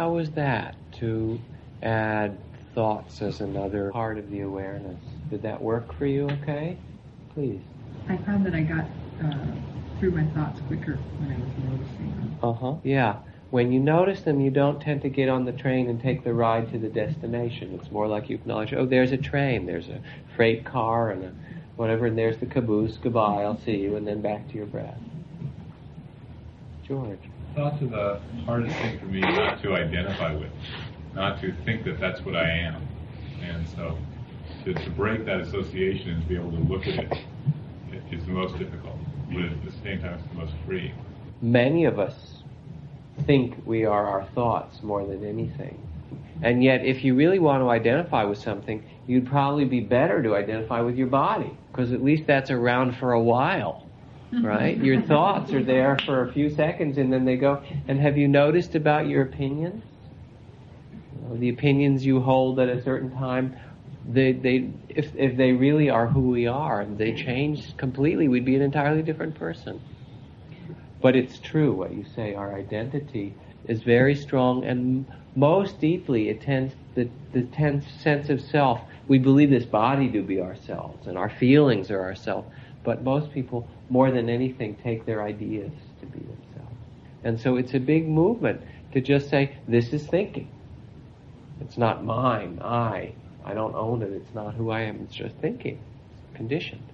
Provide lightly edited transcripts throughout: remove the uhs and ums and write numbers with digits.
How was that, to add thoughts as another part of the awareness? Did that work for you okay? Please. I found that I got through my thoughts quicker when I was noticing them. Yeah. When you notice them, you don't tend to get on the train and take the ride to the destination. It's more like you acknowledge, oh, there's a train, there's a freight car, and a whatever, and there's the caboose, goodbye, I'll see you, and then back to your breath. George. Thoughts are the hardest thing for me not to identify with, not to think that that's what I am. And so to break that association and to be able to look at it is the most difficult, but at the same time it's the most free. Many of us think we are our thoughts more than anything. And yet, if you really want to identify with something, you'd probably be better to identify with your body, because at least that's around for a while, right? Your thoughts are there for a few seconds and then they go. And have you noticed about your opinions? The opinions you hold at a certain time, if they really are who we are, and they change completely, we'd be an entirely different person. But it's true what you say. Our identity is very strong, and most deeply it tends the sense of self. We believe this body to be ourselves, and our feelings are ourselves. But most people, more than anything, take their ideas to be themselves. And so it's a big movement to just say, this is thinking. It's not mine, I don't own it, it's not who I am, it's just thinking. It's conditioned.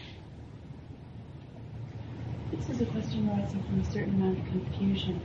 This is a question arising from a certain amount of confusion.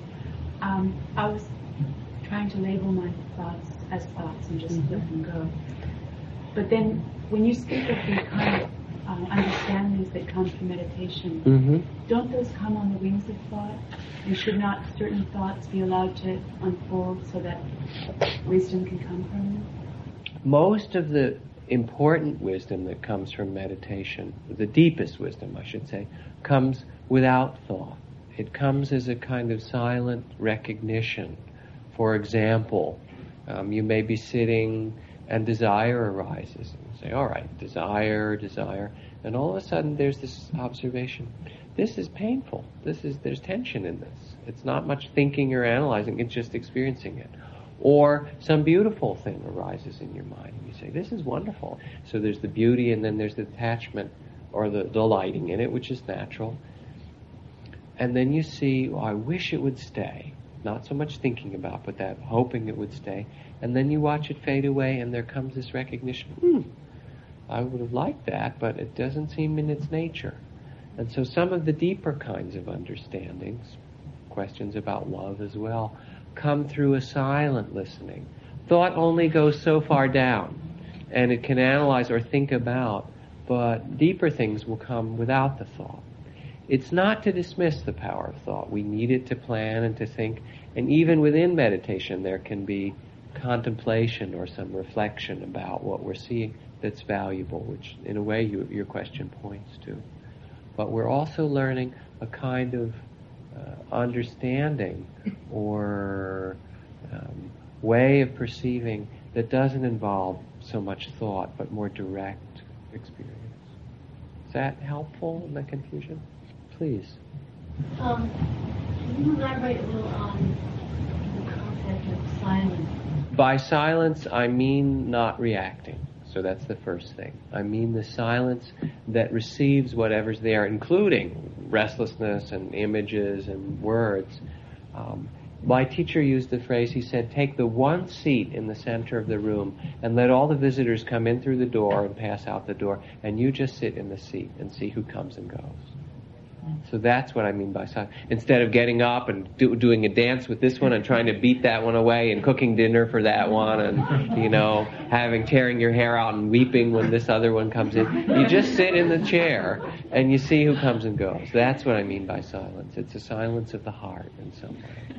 I was trying to label my thoughts as thoughts and just let them go. But then when you speak of the kind of understandings that come from meditation, don't those come on the wings of thought? And should not certain thoughts be allowed to unfold so that wisdom can come from them? Most of the important wisdom that comes from meditation, the deepest wisdom, I should say, comes without thought. It comes as a kind of silent recognition. For example, you may be sitting and desire arises. And you say, all right, desire, and all of a sudden there's this observation. This is painful. There's tension in this. It's not much thinking or analyzing, it's just experiencing it. Or some beautiful thing arises in your mind, and you say, this is wonderful. So there's the beauty, and then there's the attachment or the delighting in it, which is natural. And then you see, I wish it would stay. Not so much thinking about, but that hoping it would stay. And then you watch it fade away, and there comes this recognition, I would have liked that, but it doesn't seem in its nature. And so some of the deeper kinds of understandings, questions about love as well, come through a silent listening. Thought only goes so far down, and it can analyze or think about, but deeper things will come without the thought. It's not to dismiss the power of thought. We need it to plan and to think, and even within meditation there can be contemplation or some reflection about what we're seeing that's valuable, which in a way your question points to. But we're also learning a kind of understanding or way of perceiving that doesn't involve so much thought but more direct experience. Is that helpful in the confusion? Please. Can you elaborate a little on the concept of silence? By silence, I mean not reacting. So that's the first thing. I mean the silence that receives whatever's there, including restlessness and images and words. My teacher used the phrase, he said, take the one seat in the center of the room and let all the visitors come in through the door and pass out the door, and you just sit in the seat and see who comes and goes. So that's what I mean by silence. Instead of getting up and doing a dance with this one and trying to beat that one away and cooking dinner for that one and, tearing your hair out and weeping when this other one comes in, you just sit in the chair and you see who comes and goes. That's what I mean by silence. It's a silence of the heart in some way.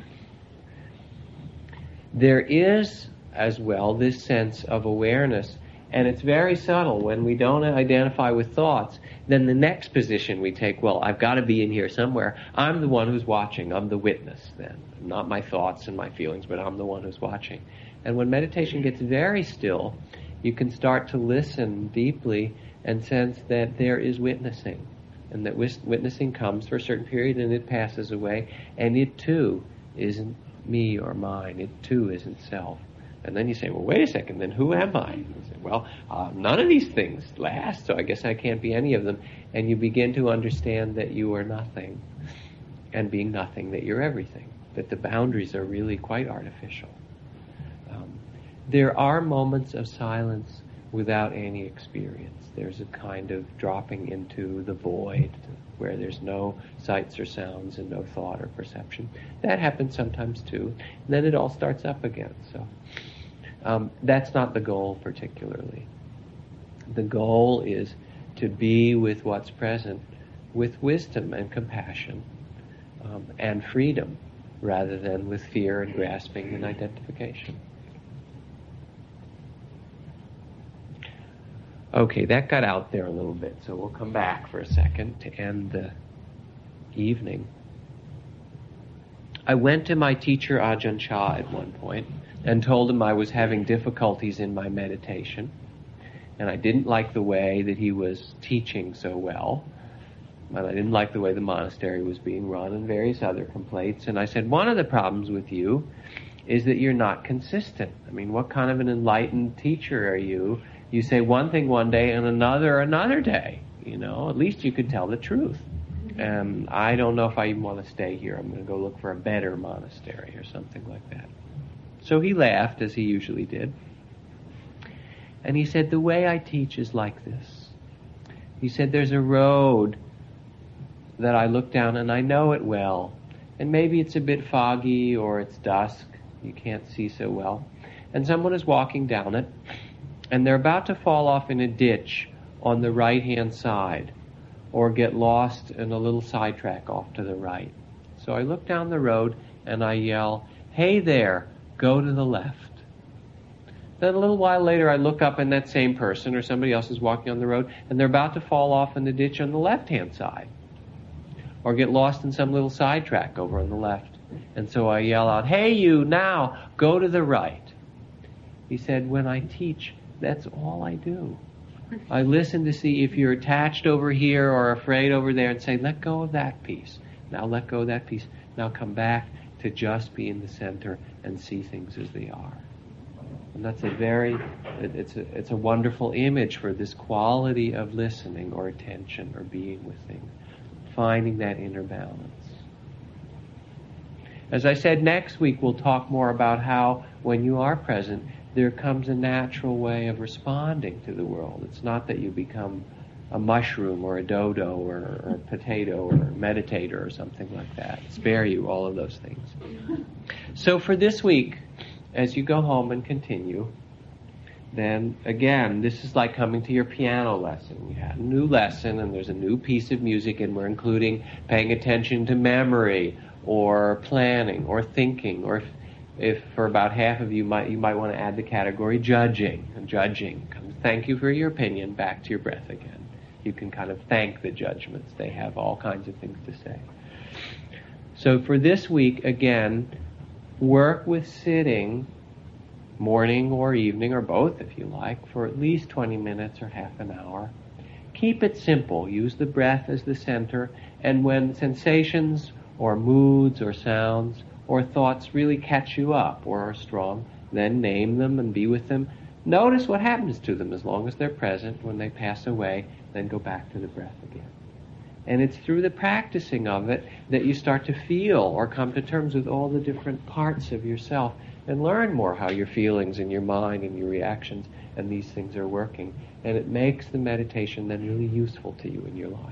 There is, as well, this sense of awareness, and it's very subtle. When we don't identify with thoughts, then the next position we take, well, I've got to be in here somewhere. I'm the one who's watching. I'm the witness then. Not my thoughts and my feelings, but I'm the one who's watching. And when meditation gets very still, you can start to listen deeply and sense that there is witnessing. And that witnessing comes for a certain period and it passes away. And it too is me or mine. It too isn't self. And then you say, well, wait a second, then who am I? You say, well, none of these things last, so I guess I can't be any of them. And you begin to understand that you are nothing, and being nothing, that you're everything, that the boundaries are really quite artificial. There are moments of silence without any experience. There's a kind of dropping into the void where there's no sights or sounds and no thought or perception. That happens sometimes too. And then it all starts up again. So that's not the goal particularly. The goal is to be with what's present with wisdom and compassion and freedom rather than with fear and grasping and identification. Okay, that got out there a little bit, so we'll come back for a second to end the evening. I went to my teacher Ajahn Chah at one point and told him I was having difficulties in my meditation, and I didn't like the way that he was teaching so well, and I didn't like the way the monastery was being run, and various other complaints. And I said, one of the problems with you is that you're not consistent. I mean, what kind of an enlightened teacher are you? You say one thing one day and another day. At least you could tell the truth. And I don't know if I even want to stay here. I'm going to go look for a better monastery or something like that. So he laughed, as he usually did. And he said, the way I teach is like this. He said, there's a road that I look down and I know it well. And maybe it's a bit foggy or it's dusk. You can't see so well. And someone is walking down it. And they're about to fall off in a ditch on the right-hand side or get lost in a little sidetrack off to the right. So I look down the road and I yell, hey there, go to the left. Then a little while later I look up and that same person or somebody else is walking on the road and they're about to fall off in the ditch on the left-hand side or get lost in some little sidetrack over on the left. And so I yell out, hey you, now, go to the right. He said, when I teach, that's all I do. I listen to see if you're attached over here or afraid over there and say, let go of that piece. Now let go of that piece. Now come back to just be in the center and see things as they are. And that's it's a wonderful image for this quality of listening or attention or being with things. Finding that inner balance. As I said, next week we'll talk more about how when you are present, there comes a natural way of responding to the world. It's not that you become a mushroom or a dodo or a potato or a meditator or something like that. Spare you all of those things. So for this week, as you go home and continue, then again, this is like coming to your piano lesson. You had a new lesson and there's a new piece of music and we're including paying attention to memory or planning or thinking, or if for about half of you might want to add the category judging. And judging comes, thank you for your opinion, back to your breath again. You can kind of thank the judgments. They have all kinds of things to say. So for this week, again, work with sitting, morning or evening, or both if you like, for at least 20 minutes or half an hour. Keep it simple. Use the breath as the center, and when sensations or moods or sounds or thoughts really catch you up or are strong, then name them and be with them. Notice what happens to them as long as they're present. When they pass away, then go back to the breath again. And it's through the practicing of it that you start to feel or come to terms with all the different parts of yourself and learn more how your feelings and your mind and your reactions and these things are working. And it makes the meditation then really useful to you in your life.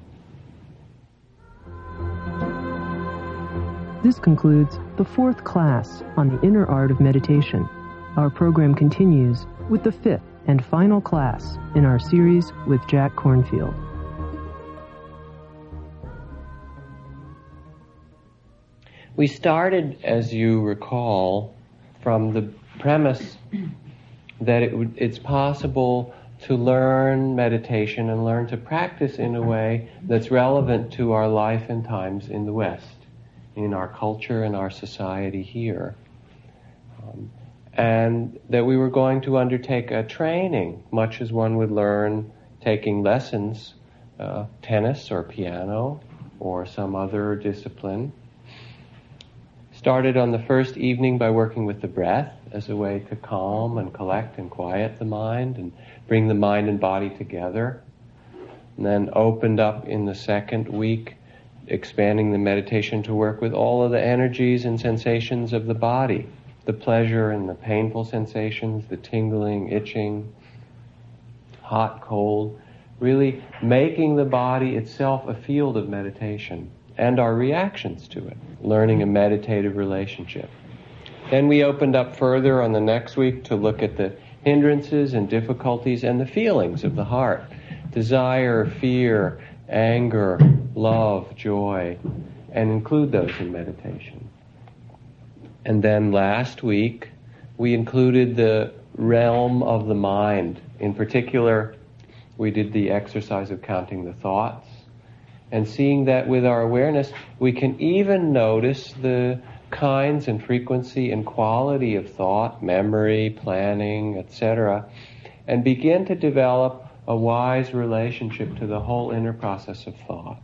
This concludes the 4th class on the inner art of meditation. Our program continues with the 5th and final class in our series with Jack Kornfield. We started, as you recall, from the premise that it's possible to learn meditation and learn to practice in a way that's relevant to our life and times in the West, in our culture and our society here. And that we were going to undertake a training, much as one would learn taking lessons, tennis or piano or some other discipline, Started on the first evening by working with the breath as a way to calm and collect and quiet the mind and bring the mind and body together. And then opened up in the second week, expanding the meditation to work with all of the energies and sensations of the body, the pleasure and the painful sensations, the tingling, itching, hot, cold, really making the body itself a field of meditation and our reactions to it, learning a meditative relationship. Then we opened up further on the next week to look at the hindrances and difficulties and the feelings of the heart, desire, fear, anger, love, joy, and include those in meditation. And then last week, we included the realm of the mind. In particular, we did the exercise of counting the thoughts and seeing that with our awareness, we can even notice the kinds and frequency and quality of thought, memory, planning, etc., and begin to develop a wise relationship to the whole inner process of thought.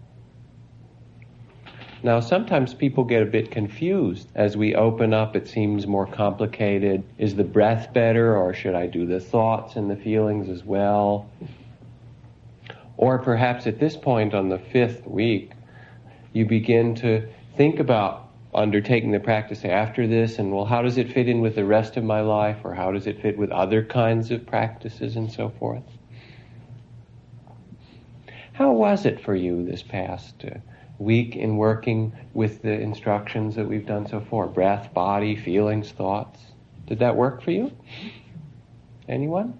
Now, sometimes people get a bit confused. As we open up, it seems more complicated. Is the breath better, or should I do the thoughts and the feelings as well? Or perhaps at this point on the 5th week, you begin to think about undertaking the practice after this, and well, how does it fit in with the rest of my life, or how does it fit with other kinds of practices and so forth? How was it for you this past week in working with the instructions that we've done so far? Breath, body, feelings, thoughts. Did that work for you? Anyone?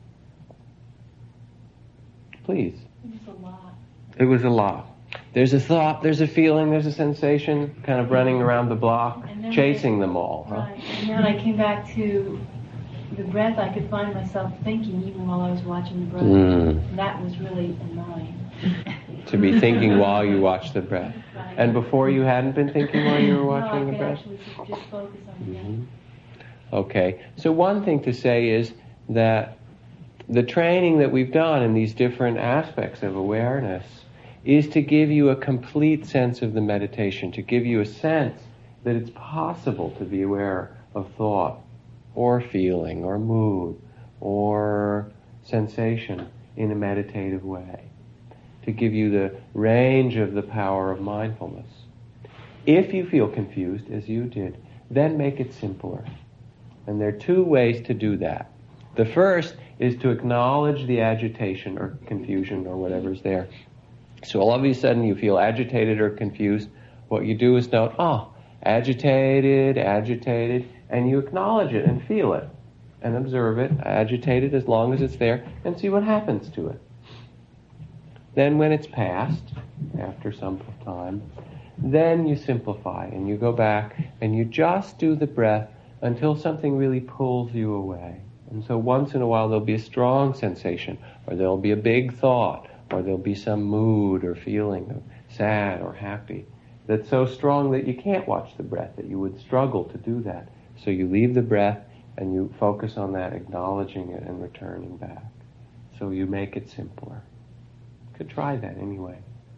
Please. It was a lot. It was a lot. There's a thought, there's a feeling, there's a sensation, kind of running around the block, chasing them all. Right. And then when I came back to the breath, I could find myself thinking even while I was watching the breath. That was really annoying. To be thinking while you watch the breath. Right. And before you hadn't been thinking while you were watching the breath? No, I could actually just focus on the breath. Okay. So one thing to say is that the training that we've done in these different aspects of awareness is to give you a complete sense of the meditation, to give you a sense that it's possible to be aware of thought or feeling or mood or sensation in a meditative way, to give you the range of the power of mindfulness. If you feel confused, as you did, then make it simpler. And there are 2 ways to do that. The first is to acknowledge the agitation or confusion or whatever's there. So all of a sudden you feel agitated or confused. What you do is note, agitated, and you acknowledge it and feel it and observe it, agitated as long as it's there, and see what happens to it. Then when it's passed, after some time, then you simplify and you go back and you just do the breath until something really pulls you away. And so once in a while there'll be a strong sensation, or there'll be a big thought, or there'll be some mood or feeling of sad or happy that's so strong that you can't watch the breath, that you would struggle to do that. So you leave the breath and you focus on that, acknowledging it and returning back. So you make it simpler. You could try that anyway.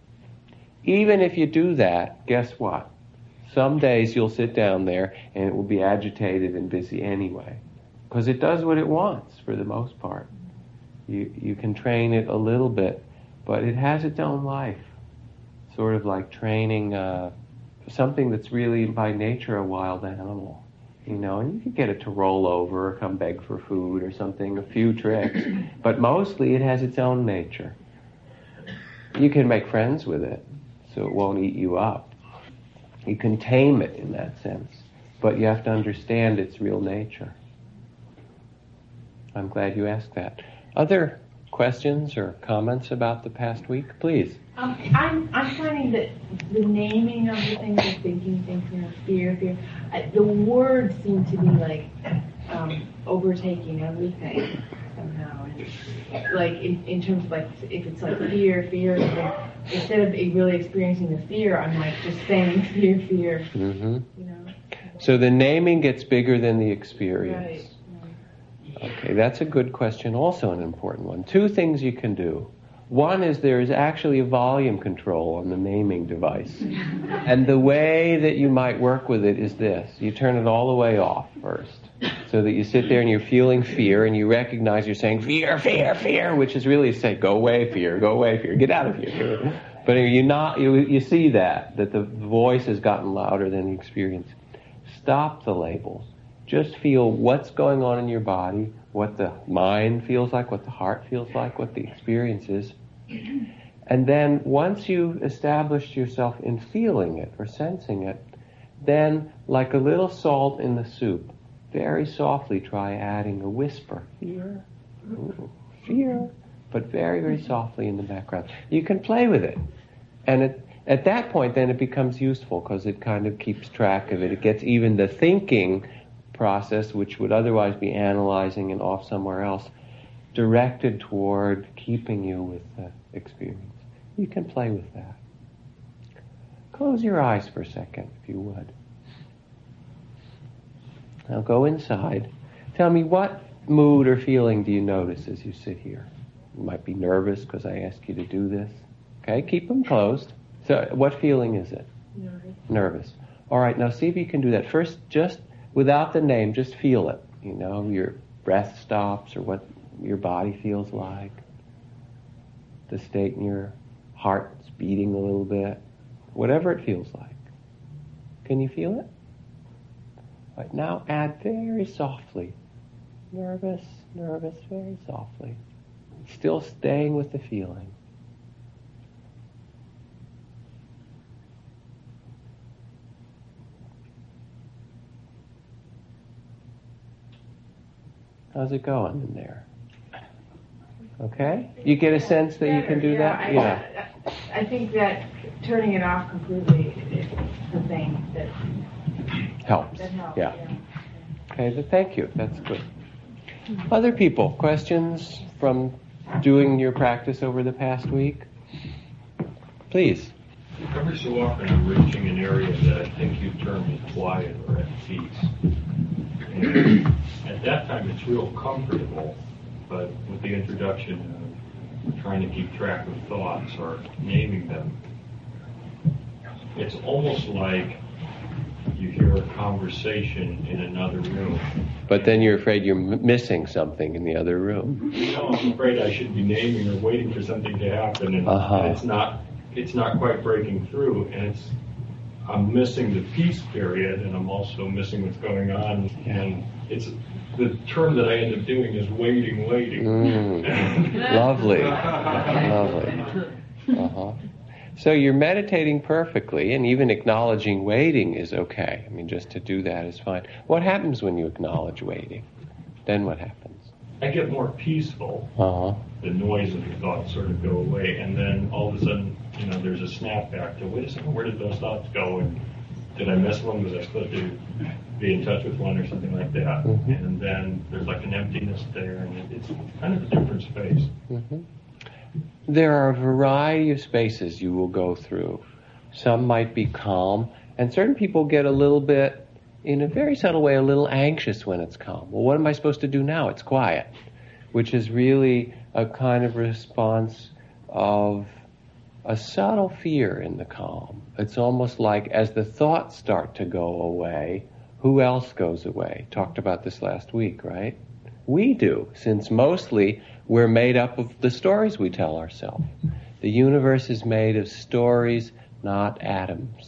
Even if you do that, guess what? Some days you'll sit down there and it will be agitated and busy anyway, because it does what it wants for the most part. You can train it a little bit, but it has its own life. Sort of like training something that's really by nature a wild animal. And you can get it to roll over or come beg for food or something, a few tricks, but mostly it has its own nature. You can make friends with it, so it won't eat you up. You can tame it in that sense, but you have to understand its real nature. I'm glad you asked that. Other questions or comments about the past week, please? I'm finding that the naming of the things, like thinking, fear, the words seem to be like overtaking everything somehow. And like in terms of like, if it's like fear, instead of really experiencing the fear, I'm like just saying fear. Mm-hmm. So the naming gets bigger than the experience. Right. Okay, that's a good question, also an important one. 2 things you can do. One is there is actually a volume control on the naming device. And the way that you might work with it is this. You turn it all the way off first. So that you sit there and you're feeling fear and you recognize you're saying, fear, fear, fear, which is really to say, go away, fear, get out of here. But you see that the voice has gotten louder than the experience. Stop the labels. Just feel what's going on in your body, what the mind feels like, what the heart feels like, what the experience is. And then once you've established yourself in feeling it or sensing it, then like a little salt in the soup, very softly try adding a whisper. Fear, ooh, fear, but very, very softly in the background. You can play with it. And at that point, then it becomes useful because it kind of keeps track of it. It gets even the thinking process, which would otherwise be analyzing and off somewhere else, directed toward keeping you with the experience. You can play with that. Close your eyes for a second, if you would. Now go inside. Tell me, what mood or feeling do you notice as you sit here? You might be nervous because I asked you to do this. Okay, keep them closed. So what feeling is it? Nervous. All right, now see if you can do that. First, just without the name, just feel it. You know, your breath stops or what your body feels like. The state in your heart's beating a little bit. Whatever it feels like. Can you feel it? Right, now add very softly. Nervous, nervous, very softly. Still staying with the feeling. How's it going in there? Okay? You get a sense that you can do that? Yeah. I think that turning it off completely is the thing that helps. That helps. Yeah. Okay, thank you. That's good. Other people, questions from doing your practice over the past week? Please. Every so often I'm reaching an area that I think you term as quiet or at peace. And at that time it's real comfortable, but with the introduction of trying to keep track of thoughts or naming them, it's almost like you hear a conversation in another room. But then you're afraid you're missing something in the other room. No, I'm afraid I should be naming or waiting for something to happen, and it's not quite breaking through, and I'm missing the peace period, and I'm also missing what's going on, and it's the term that I end up doing is waiting. Lovely. So you're meditating perfectly, and even acknowledging waiting is okay. I mean, just to do that is fine. What happens when you acknowledge waiting? Then what happens? I get more peaceful. The noise of the thoughts sort of go away, and then all of a sudden, there's a snap back to, wait a second, where did those thoughts go? And did I miss one? Was I supposed to be in touch with one or something like that? Mm-hmm. And then there's like an emptiness there, and it's kind of a different space. Mm-hmm. There are a variety of spaces you will go through. Some might be calm, and certain people get a little bit, in a very subtle way, a little anxious when it's calm. Well, what am I supposed to do now? It's quiet, which is really a kind of response of a subtle fear in the calm. It's almost like as the thoughts start to go away, who else goes away? Talked about this last week, right? We do, since mostly we're made up of the stories we tell ourselves. The universe is made of stories, not atoms.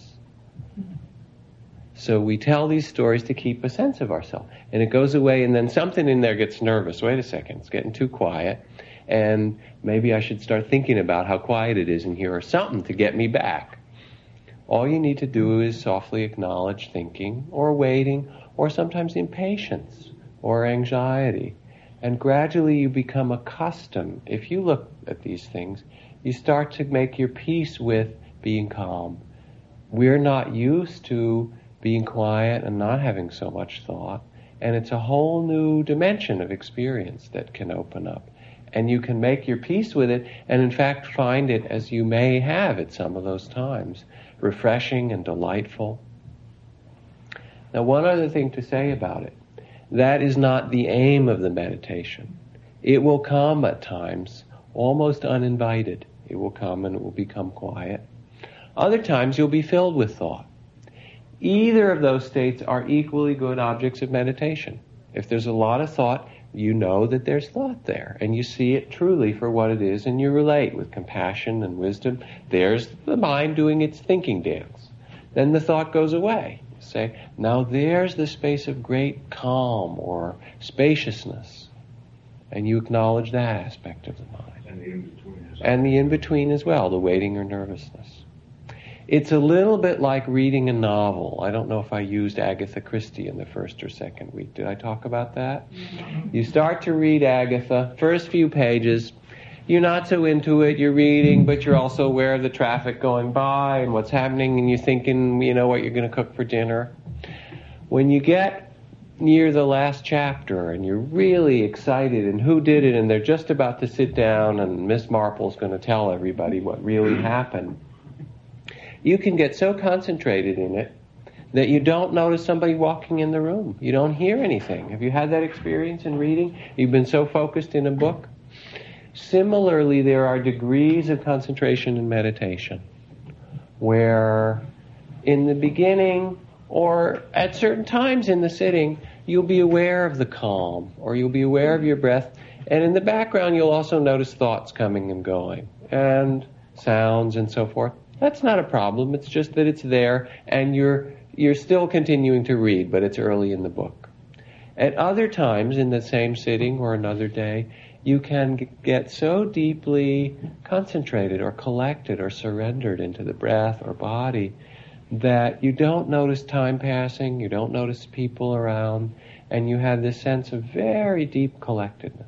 So we tell these stories to keep a sense of ourselves. And it goes away, and then something in there gets nervous. Wait a second, it's getting too quiet. And maybe I should start thinking about how quiet it is in here, or something to get me back. All you need to do is softly acknowledge thinking, or waiting, or sometimes impatience, or anxiety. And gradually you become accustomed. If you look at these things, you start to make your peace with being calm. We're not used to being quiet and not having so much thought. And it's a whole new dimension of experience that can open up. And you can make your peace with it, and in fact find it, as you may have at some of those times, refreshing and delightful. Now, one other thing to say about it. That is not the aim of the meditation. It will come at times almost uninvited. It will come and it will become quiet. Other times you'll be filled with thought. Either of those states are equally good objects of meditation. If there's a lot of thought, you know that there's thought there, and you see it truly for what it is, and you relate with compassion and wisdom. There's the mind doing its thinking dance. Then the thought goes away. You say, now there's the space of great calm or spaciousness, and you acknowledge that aspect of the mind. And the in-between as well, the waiting or nervousness. It's a little bit like reading a novel. I don't know if I used Agatha Christie in the first or second week. Did I talk about that? You start to read Agatha, first few pages, you're not so into it, you're reading, but you're also aware of the traffic going by and what's happening, and you're thinking, you know, what you're going to cook for dinner. When you get near the last chapter and you're really excited and who did it, and they're just about to sit down and Miss Marple's going to tell everybody what really happened, you can get so concentrated in it that you don't notice somebody walking in the room. You don't hear anything. Have you had that experience in reading? You've been so focused in a book? Similarly, there are degrees of concentration in meditation where in the beginning or at certain times in the sitting, you'll be aware of the calm or you'll be aware of your breath, and in the background you'll also notice thoughts coming and going and sounds and so forth. That's not a problem. It's just that it's there and you're still continuing to read, but it's early in the book. At other times in the same sitting or another day, you can get so deeply concentrated or collected or surrendered into the breath or body that you don't notice time passing, you don't notice people around, and you have this sense of very deep collectedness.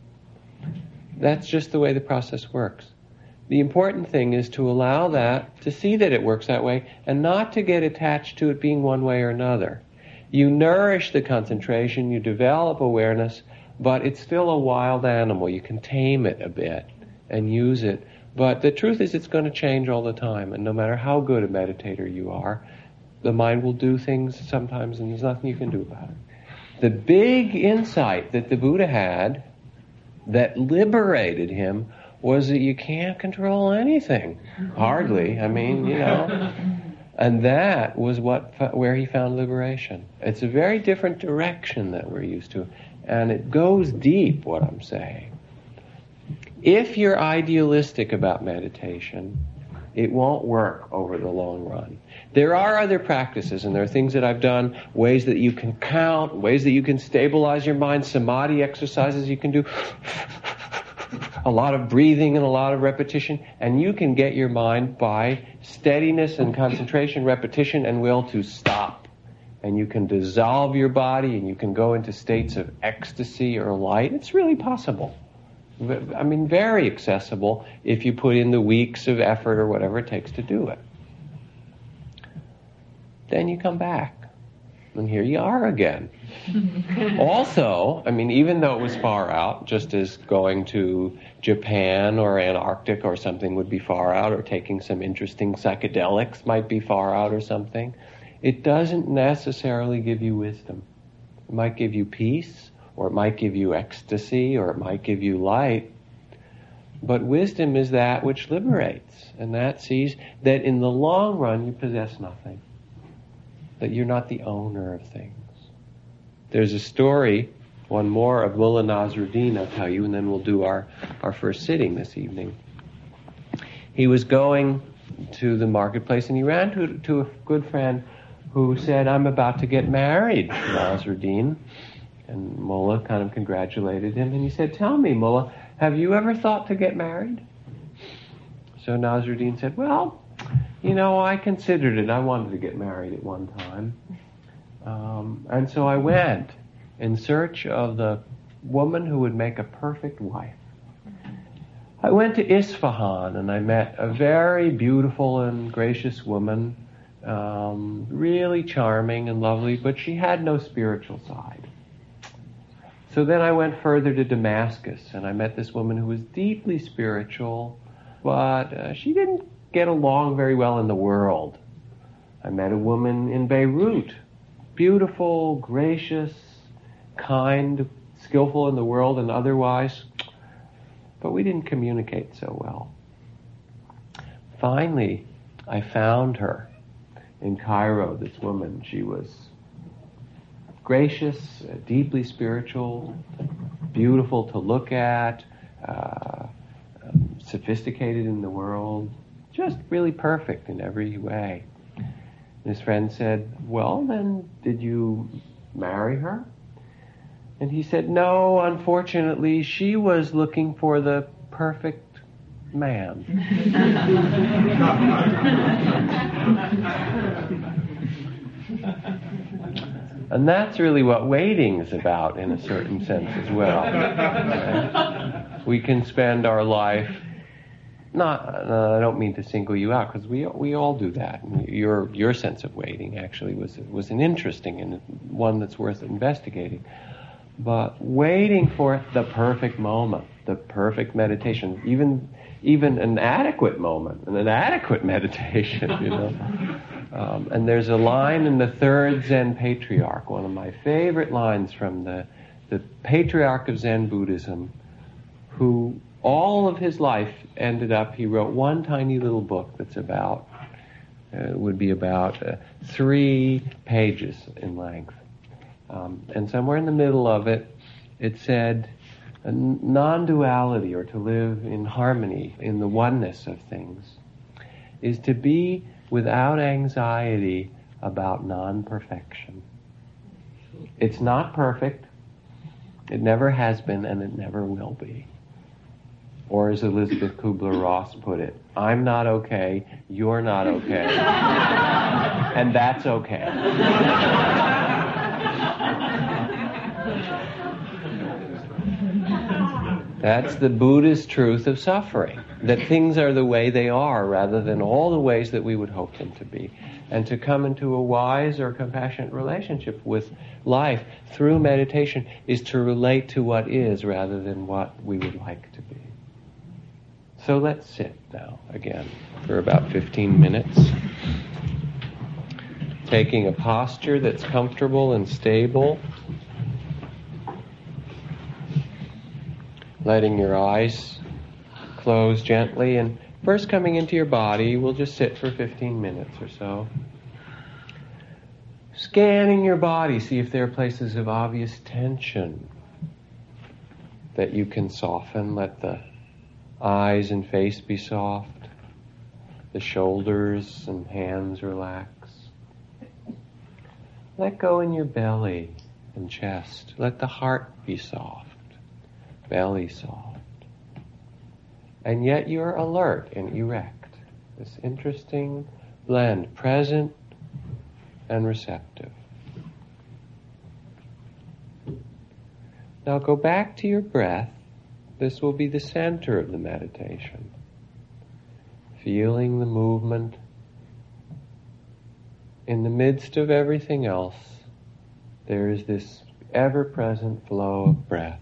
That's just the way the process works. The important thing is to allow that, to see that it works that way, and not to get attached to it being one way or another. You nourish the concentration, you develop awareness, but it's still a wild animal. You can tame it a bit and use it. But the truth is it's going to change all the time, and no matter how good a meditator you are, the mind will do things sometimes and there's nothing you can do about it. The big insight that the Buddha had that liberated him was that you can't control anything. Hardly. I mean, you know. And that was where he found liberation. It's a very different direction that we're used to. And it goes deep, what I'm saying. If you're idealistic about meditation, it won't work over the long run. There are other practices, and there are things that I've done, ways that you can count, ways that you can stabilize your mind, samadhi exercises you can do, a lot of breathing and a lot of repetition, and you can get your mind by steadiness and concentration, repetition, and will to stop. And you can dissolve your body, and you can go into states of ecstasy or light. It's really possible. I mean, very accessible if you put in the weeks of effort or whatever it takes to do it. Then you come back, and here you are again. Also, I mean, even though it was far out, just as going to Japan or Antarctica or something would be far out, or taking some interesting psychedelics might be far out or something, it doesn't necessarily give you wisdom. It might give you peace, or it might give you ecstasy, or it might give you light. But wisdom is that which liberates, and that sees that in the long run you possess nothing, that you're not the owner of things. There's a story, one more, of Mullah Nasruddin, I'll tell you, and then we'll do our first sitting this evening. He was going to the marketplace, and he ran to a good friend who said, "I'm about to get married, Nasruddin." And Mullah kind of congratulated him, and he said, "Tell me, Mullah, have you ever thought to get married?" So Nasruddin said, "Well, you know, I considered it. I wanted to get married at one time. And so I went in search of the woman who would make a perfect wife. I went to Isfahan and I met a very beautiful and gracious woman, really charming and lovely, but she had no spiritual side. So then I went further to Damascus and I met this woman who was deeply spiritual, but she didn't get along very well in the world. I met a woman in Beirut, beautiful, gracious, kind, skillful in the world and otherwise, but we didn't communicate so well. Finally, I found her in Cairo, this woman. She was gracious, deeply spiritual, beautiful to look at, sophisticated in the world, just really perfect in every way. His friend said, well, then, did you marry her? And he said, no, unfortunately, she was looking for the perfect man. And that's really what waiting is about, in a certain sense as well. Right? We can spend our life, I don't mean to single you out, because we all do that. And your sense of waiting actually was an interesting and one that's worth investigating. But waiting for the perfect moment, the perfect meditation, even an adequate moment, an adequate meditation, and there's a line in the third Zen Patriarch, one of my favorite lines from the Patriarch of Zen Buddhism, who all of his life ended up, he wrote one tiny little book that's would be about 3 pages in length. And somewhere in the middle of it, it said, non-duality, or to live in harmony, in the oneness of things, is to be without anxiety about non-perfection. It's not perfect, it never has been, and it never will be. Or as Elizabeth Kubler-Ross put it, I'm not okay, you're not okay, and that's okay. That's the Buddhist truth of suffering, that things are the way they are rather than all the ways that we would hope them to be. And to come into a wise or compassionate relationship with life through meditation is to relate to what is rather than what we would like to be. So let's sit now again for about 15 minutes, taking a posture that's comfortable and stable. Letting your eyes close gently, and first coming into your body, we'll just sit for 15 minutes or so. Scanning your body, see if there are places of obvious tension that you can soften. Let the eyes and face be soft, the shoulders and hands relax. Let go in your belly and chest. Let the heart be soft. Belly soft. And yet you're alert and erect. This interesting blend, present and receptive. Now go back to your breath. This will be the center of the meditation. Feeling the movement. In the midst of everything else, there is this ever-present flow of breath.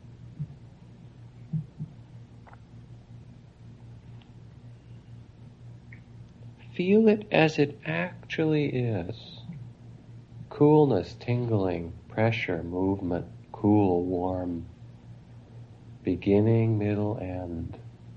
Feel it as it actually is. Coolness, tingling, pressure, movement, cool, warm. Beginning, middle, end.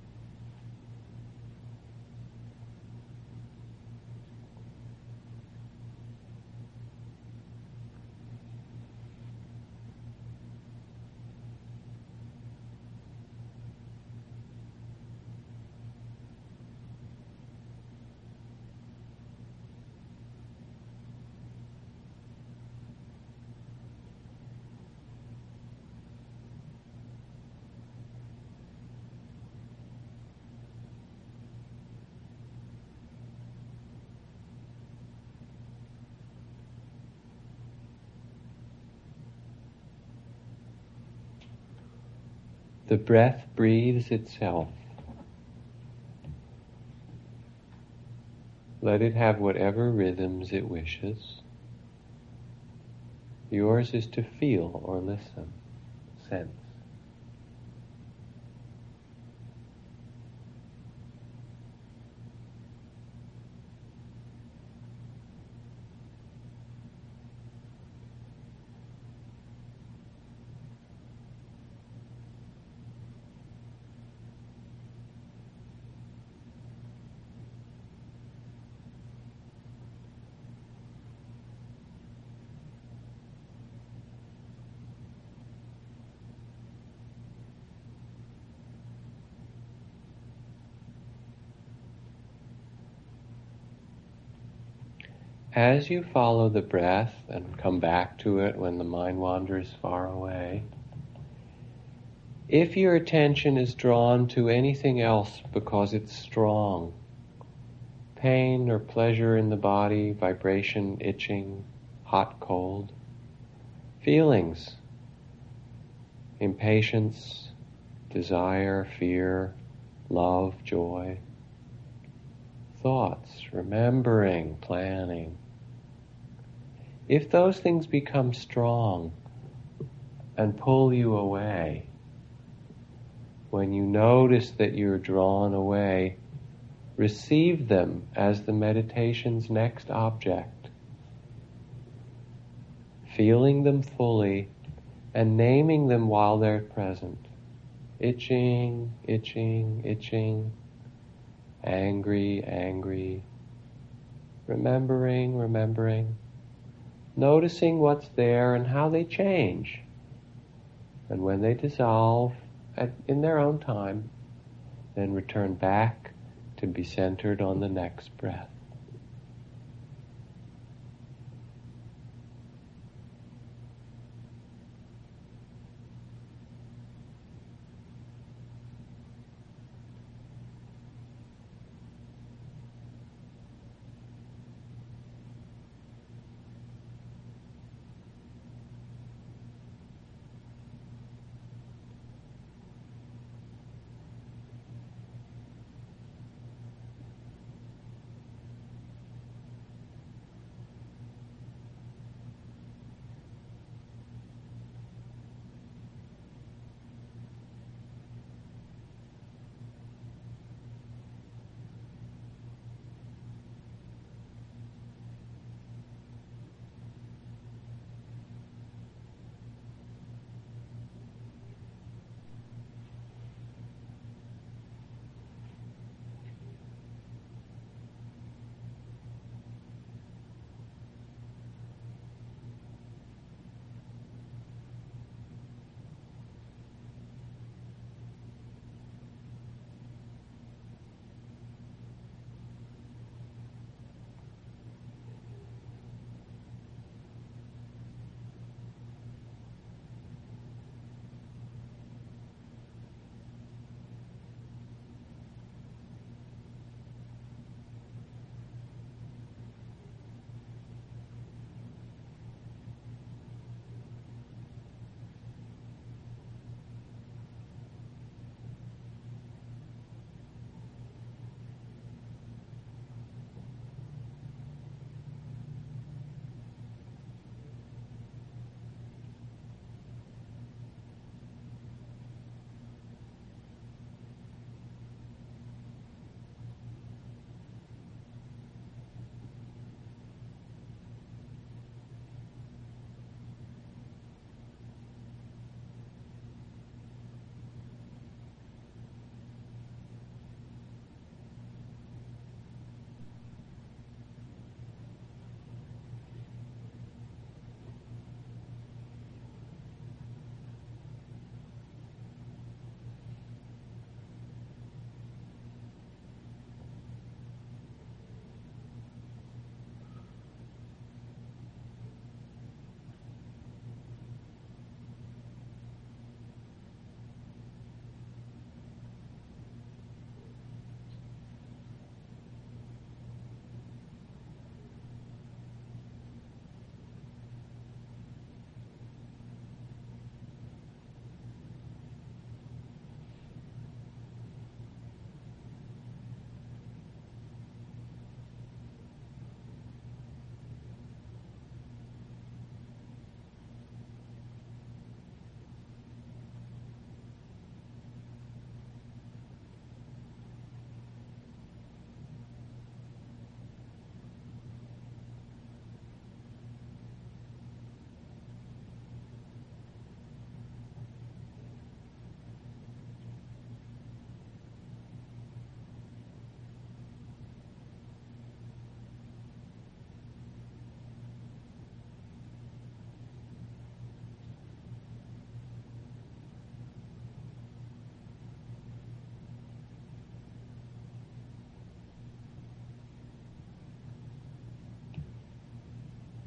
The breath breathes itself. Let it have whatever rhythms it wishes. Yours is to feel or listen, sense. as you follow the breath and come back to it when the mind wanders far away, if your attention is drawn to anything else because it's strong, pain or pleasure in the body, vibration, itching, hot, cold, feelings, impatience, desire, fear, love, joy, thoughts, remembering, planning. If those things become strong and pull you away, when you notice that you're drawn away, receive them as the meditation's next object, feeling them fully and naming them while they're present. Itching, itching, itching, angry, angry, remembering, remembering, noticing what's there and how they change. And when they dissolve in their own time, then return back to be centered on the next breath.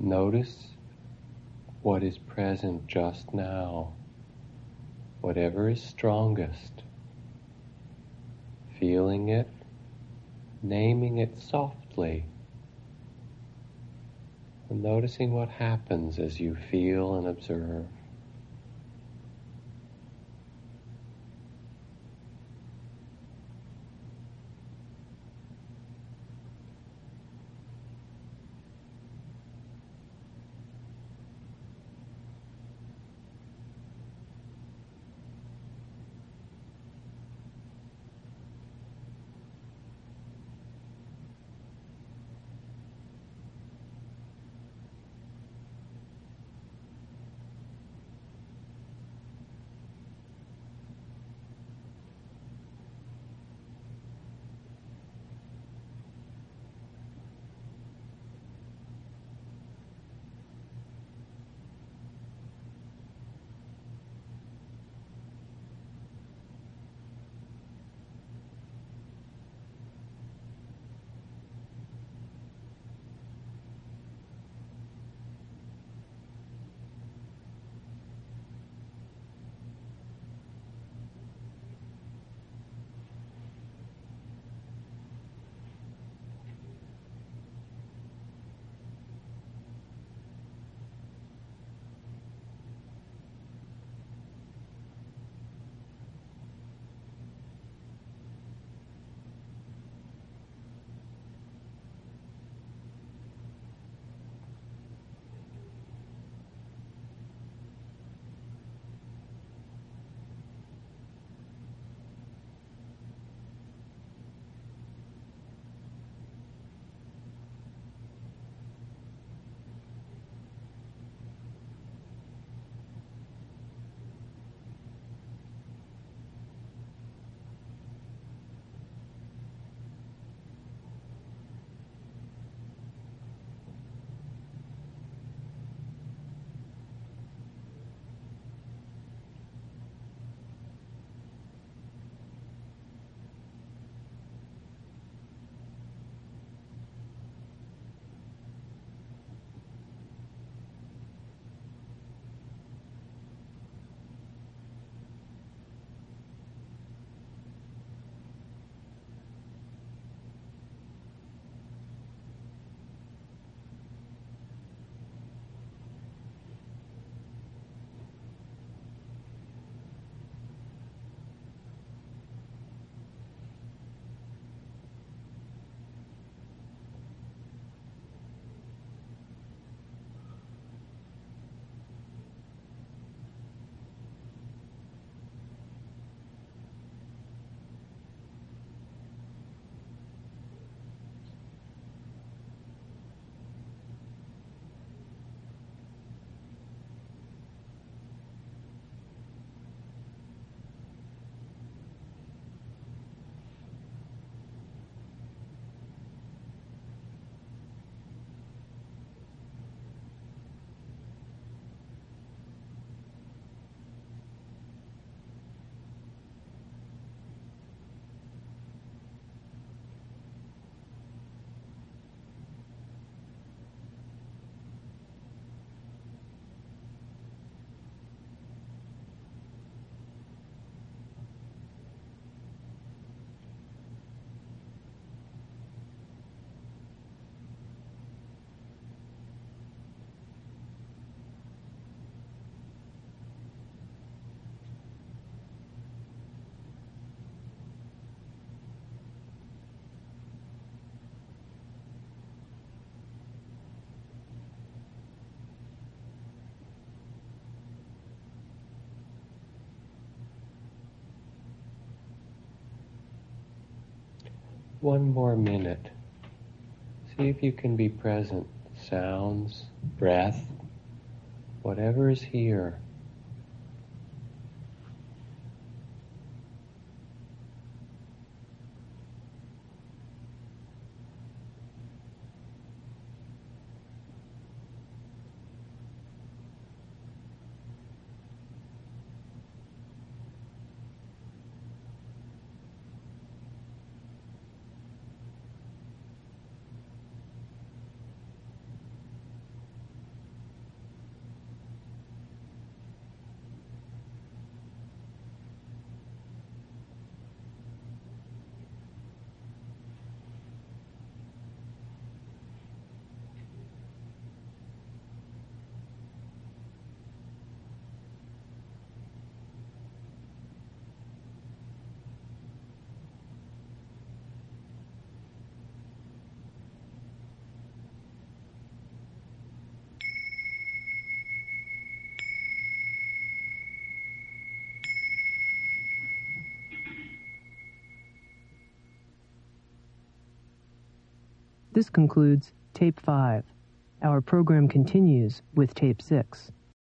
Notice what is present just now, whatever is strongest. Feeling it, naming it softly, and noticing what happens as you feel and observe. One more minute. See if you can be present. Sounds, breath, whatever is here. This concludes Tape 5. Our program continues with Tape 6.